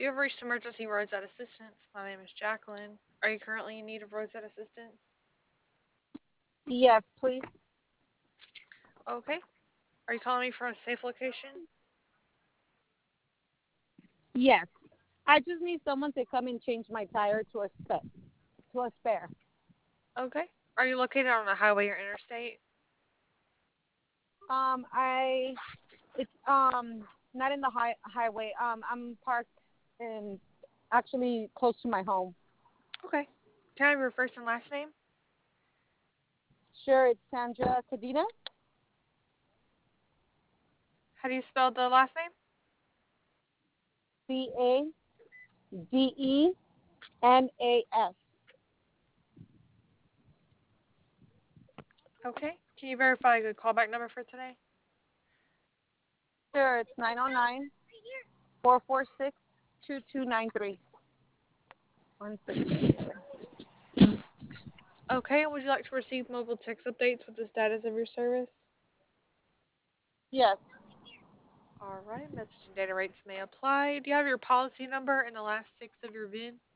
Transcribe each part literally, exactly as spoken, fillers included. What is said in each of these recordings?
You have reached Emergency Roadside Assistance. My name is Jacqueline. Are you currently in need of roadside assistance? Yes, please. Okay. Are you calling me from a safe location? Yes. I just need someone to come and change my tire to a spe- to a spare. Okay. Are you located on a highway or interstate? Um, I it's um not in the high highway. Um, I'm parked in actually close to my home. Okay. Can I have your first and last name? Sure, it's Sandra Cadena. How do you spell the last name? C A D E N A S. Okay. Can you verify a good callback number for today? Sure, it's nine oh nine four four six two two nine three. One second. Okay. Would you like to receive mobile text updates with the status of your service? Yes. All right. Messaging data rates may apply. Do you have your policy number and the last six of your V I N?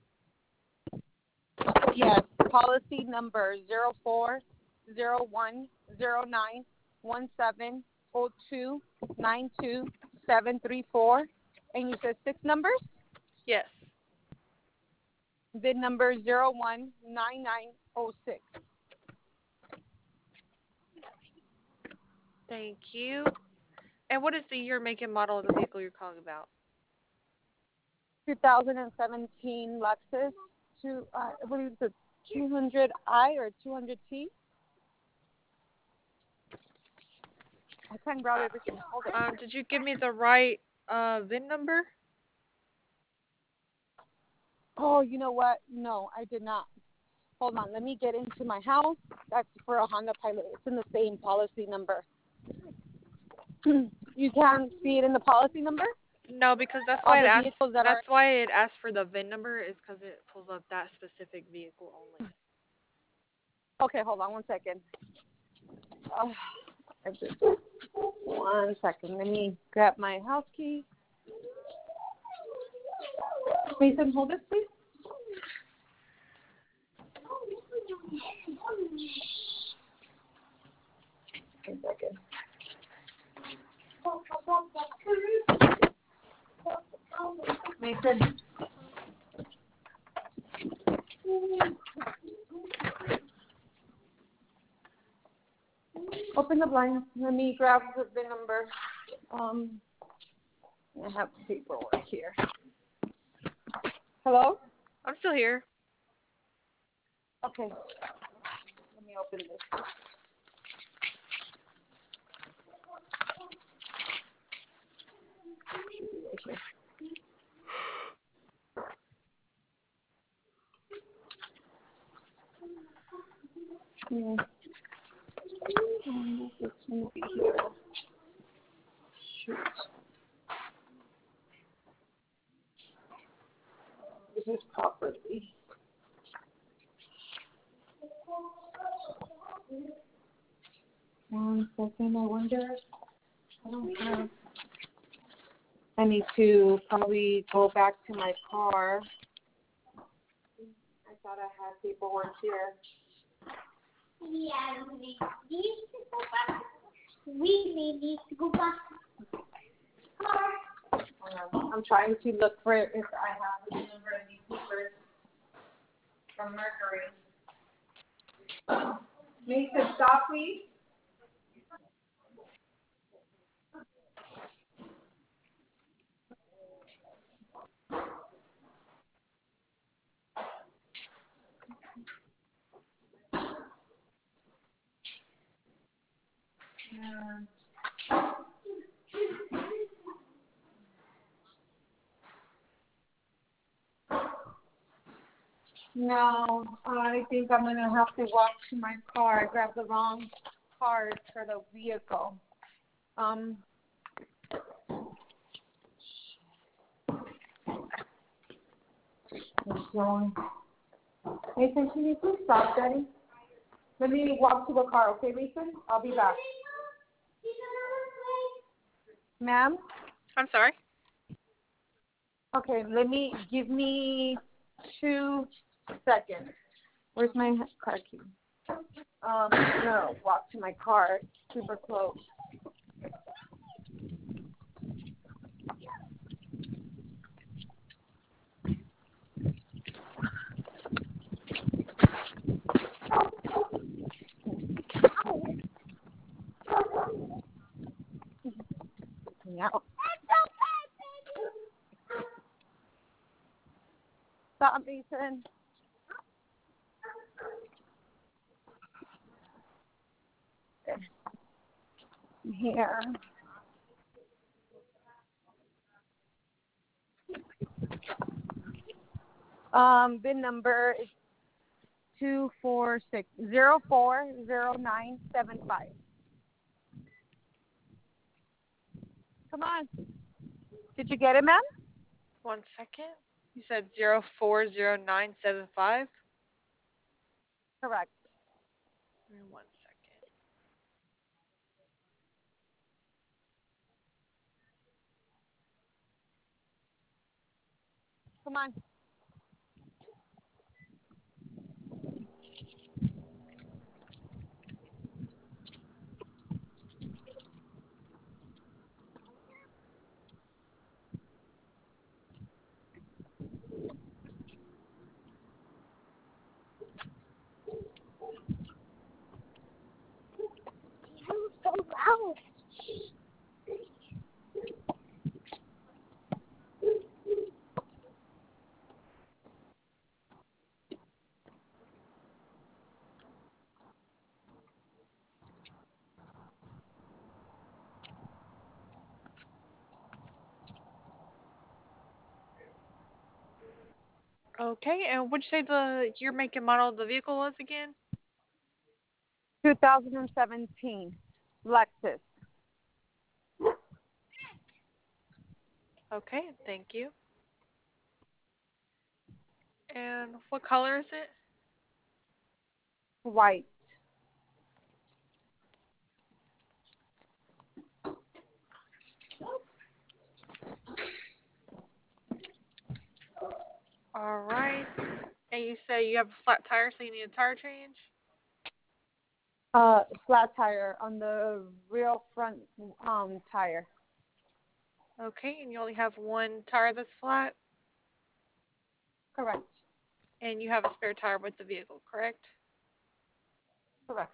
Yes. Policy number zero four zero one zero nine one seven zero two nine two seven three four. And you said six numbers? Yes. V I N number zero one nine nine zero six. Thank you. And what is the year, make, and model of the vehicle you're calling about? two thousand seventeen Lexus. Two, uh, I believe it's a two hundred i or two hundred T. I can't grab everything. Hold Uh, on. um, did you give me the right uh, V I N number? Oh, you know what? No, I did not. Hold on. Let me get into my house. That's for a Honda Pilot. It's in the same policy number. You can't see it in the policy number? No, because that's All why it the asks. vehicles that are... That's why it asks for the V I N number is because it pulls up that specific vehicle only. Okay, hold on one second. Uh, I just... One second. Let me grab my house key. Mason, hold this, please. One second. Mason. Open the blind. Let me grab the V I N number. Um, I have paperwork here. Hello? I'm still here. Okay. Let me open this. Yeah. Um, it's going to be here. Shoot. This is properly. One second, I wonder. I don't have. I need to probably go back to my car. I thought I had paperwork here. Yeah, we need to go back. We need to go back. Um, I'm trying to look for it if I have the number of these papers from Mercury. Mason, stop, please. Yeah. No, I think I'm gonna have to walk to my car. I grabbed the wrong card for the vehicle. Um. So, Mason, can you please stop, Daddy? Let me walk to the car, okay, Mason? I'll be back. Ma'am? I'm sorry. Okay, let me, give me two seconds. Where's my car key? Um, I'm gonna walk to my car, super close. Yeah. Stop, Mason. Here. Um, bin number is two four six zero four zero nine seven five. Come on. Did you get it, ma'am? One second. You said zero four zero nine seven five. Correct. One second. Come on. You're so loud. Okay, and would you say the year, make, and model of the vehicle was again? two thousand seventeen Lexus. Okay, thank you. And what color is it? White. All right. And you say you have a flat tire, so you need a tire change? Uh, flat tire on the rear front um tire. Okay, and you only have one tire that's flat? Correct. And you have a spare tire with the vehicle, correct? Correct.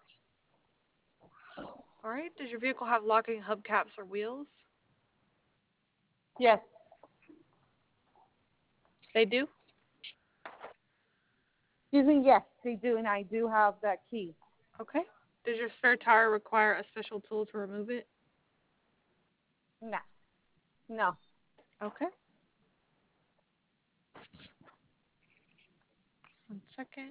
All right. Does your vehicle have locking hubcaps or wheels? Yes. They do? Excuse me. Yes, they do, and I do have that key. Okay. Does your spare tire require a special tool to remove it? No. No. Okay. One second.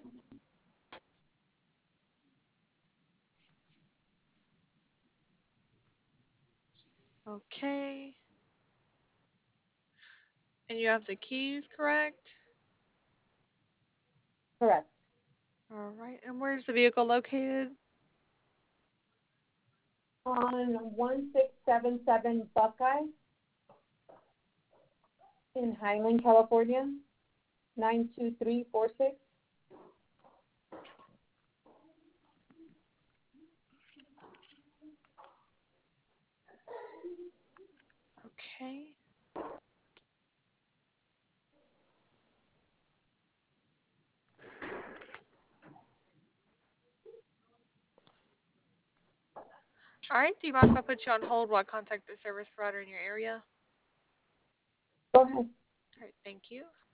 Okay. And you have the keys, correct? Correct. All right. And where's the vehicle located? On one six seven seven Buckeye in Highland, California, nine two three four six. Okay. All right. Do you mind if I put you on hold while I contact the service provider in your area? Go ahead. All right. Thank you.